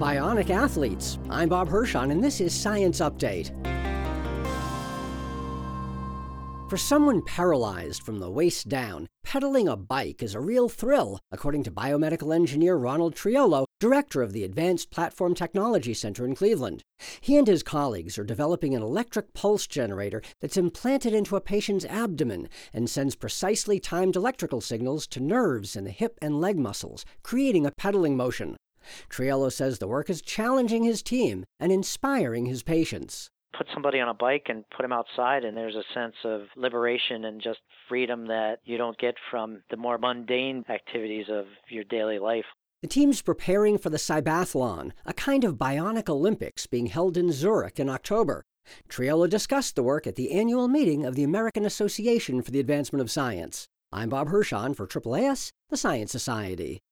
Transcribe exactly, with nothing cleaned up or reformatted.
bionic athletes. I'm Bob Hirschon, and this is Science Update. For someone paralyzed from the waist down, pedaling a bike is a real thrill, according to biomedical engineer Ronald Triolo, director of the Advanced Platform Technology Center in Cleveland. He and his colleagues are developing an electric pulse generator that's implanted into a patient's abdomen and sends precisely timed electrical signals to nerves in the hip and leg muscles, creating a pedaling motion. Triolo says the work is challenging his team and inspiring his patients. Put somebody on a bike and put them outside, and there's a sense of liberation and just freedom that you don't get from the more mundane activities of your daily life. The team's preparing for the Cybathlon, a kind of bionic Olympics being held in Zurich in October. Triolo discussed the work at the annual meeting of the American Association for the Advancement of Science. I'm Bob Hirschon for A A A S, the Science Society.